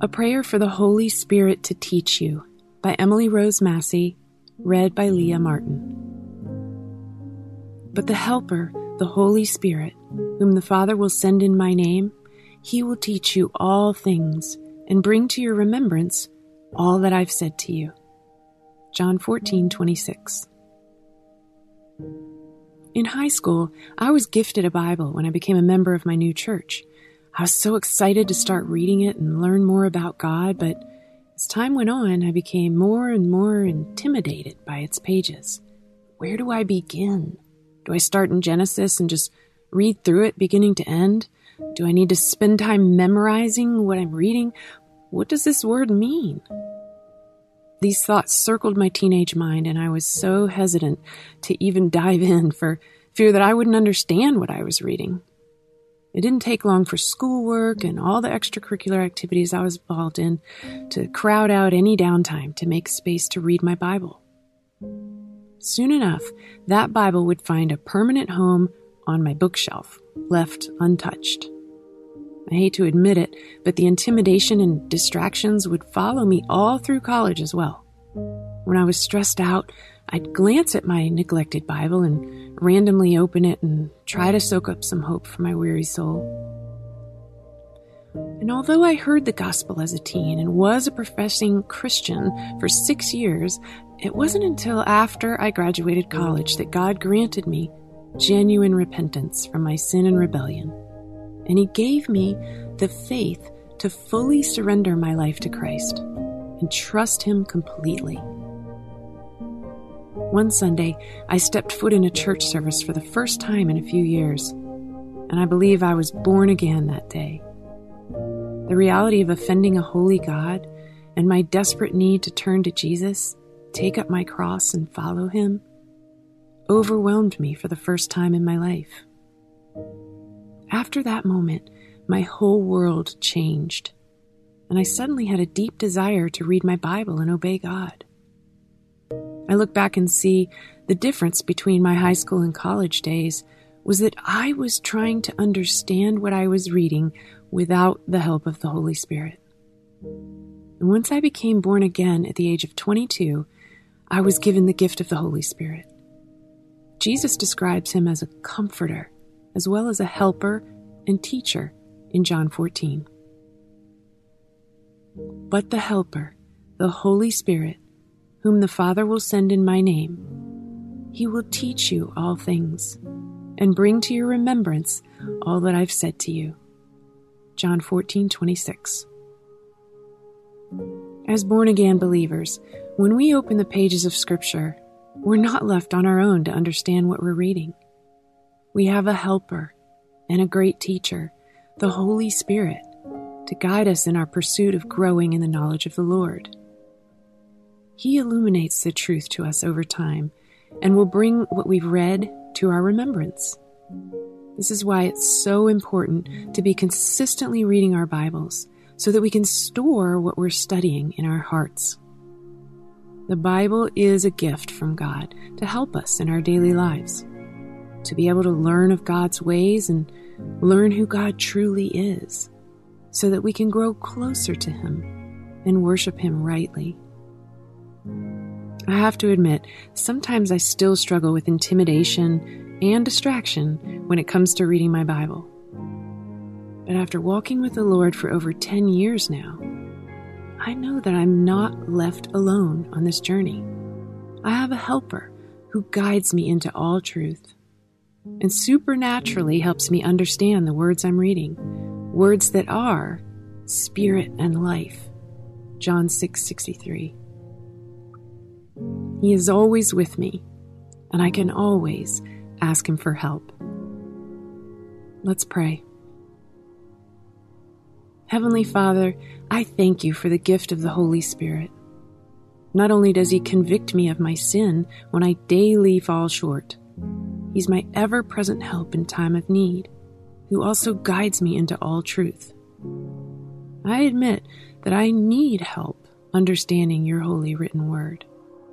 A Prayer for the Holy Spirit to Teach You by Emily Rose Massey, read by Leah Martin. But the Helper, the Holy Spirit, whom the Father will send in my name, he will teach you all things and bring to your remembrance all that I've said to you. John 14:26. In high school, I was gifted a Bible when I became a member of my new church. I was so excited to start reading it and learn more about God, but as time went on, I became more and more intimidated by its pages. Where do I begin? Do I start in Genesis and just read through it beginning to end? Do I need to spend time memorizing what I'm reading? What does this word mean? These thoughts circled my teenage mind, and I was so hesitant to even dive in for fear that I wouldn't understand what I was reading. It didn't take long for schoolwork and all the extracurricular activities I was involved in to crowd out any downtime to make space to read my Bible. Soon enough, that Bible would find a permanent home on my bookshelf, left untouched. I hate to admit it, but the intimidation and distractions would follow me all through college as well. When I was stressed out, I'd glance at my neglected Bible and randomly open it and try to soak up some hope for my weary soul. And although I heard the gospel as a teen and was a professing Christian for 6 years, it wasn't until after I graduated college that God granted me genuine repentance from my sin and rebellion. And He gave me the faith to fully surrender my life to Christ and trust Him completely. One Sunday, I stepped foot in a church service for the first time in a few years, and I believe I was born again that day. The reality of offending a holy God and my desperate need to turn to Jesus, take up my cross, and follow Him overwhelmed me for the first time in my life. After that moment, my whole world changed, and I suddenly had a deep desire to read my Bible and obey God. I look back and see the difference between my high school and college days was that I was trying to understand what I was reading without the help of the Holy Spirit. And once I became born again at the age of 22, I was given the gift of the Holy Spirit. Jesus describes Him as a comforter, as well as a helper and teacher in John 14. But the Helper, the Holy Spirit, whom the Father will send in my name, He will teach you all things and bring to your remembrance all that I've said to you. John 14:26. As born-again believers, when we open the pages of Scripture, we're not left on our own to understand what we're reading. We have a helper and a great teacher, the Holy Spirit, to guide us in our pursuit of growing in the knowledge of the Lord. He illuminates the truth to us over time and will bring what we've read to our remembrance. This is why it's so important to be consistently reading our Bibles so that we can store what we're studying in our hearts. The Bible is a gift from God to help us in our daily lives, to be able to learn of God's ways and learn who God truly is, so that we can grow closer to Him and worship Him rightly. I have to admit, sometimes I still struggle with intimidation and distraction when it comes to reading my Bible. But after walking with the Lord for over 10 years now, I know that I'm not left alone on this journey. I have a helper who guides me into all truth and supernaturally helps me understand the words I'm reading, words that are spirit and life. John 6:63. He is always with me, and I can always ask Him for help. Let's pray. Heavenly Father, I thank You for the gift of the Holy Spirit. Not only does He convict me of my sin when I daily fall short, He's my ever-present help in time of need, who also guides me into all truth. I admit that I need help understanding Your holy written word.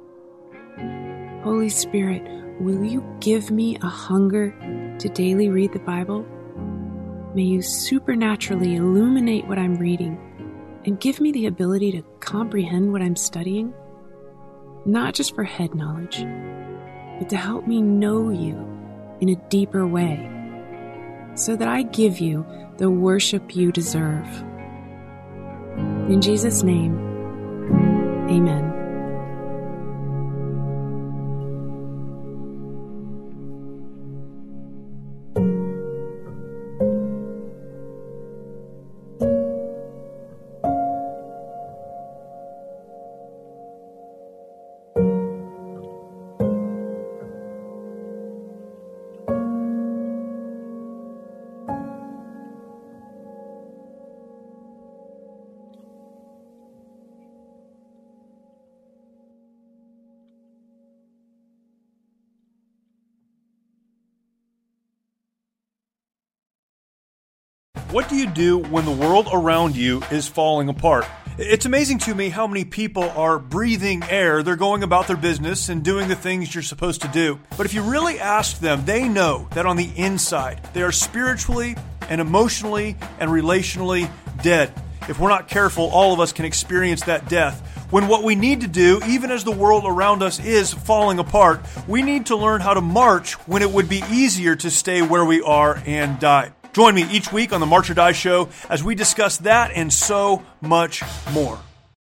Holy Spirit, will You give me a hunger to daily read the Bible? May You supernaturally illuminate what I'm reading and give me the ability to comprehend what I'm studying, not just for head knowledge, but to help me know you in a deeper way, so that I give you the worship you deserve. In Jesus' name, amen. What do you do when the world around you is falling apart? It's amazing to me how many people are breathing air. They're going about their business and doing the things you're supposed to do. But if you really ask them, they know that on the inside, they are spiritually and emotionally and relationally dead. If we're not careful, all of us can experience that death. When what we need to do, even as the world around us is falling apart, we need to learn how to march when it would be easier to stay where we are and die. Join me each week on the March or Die Show as we discuss that and so much more.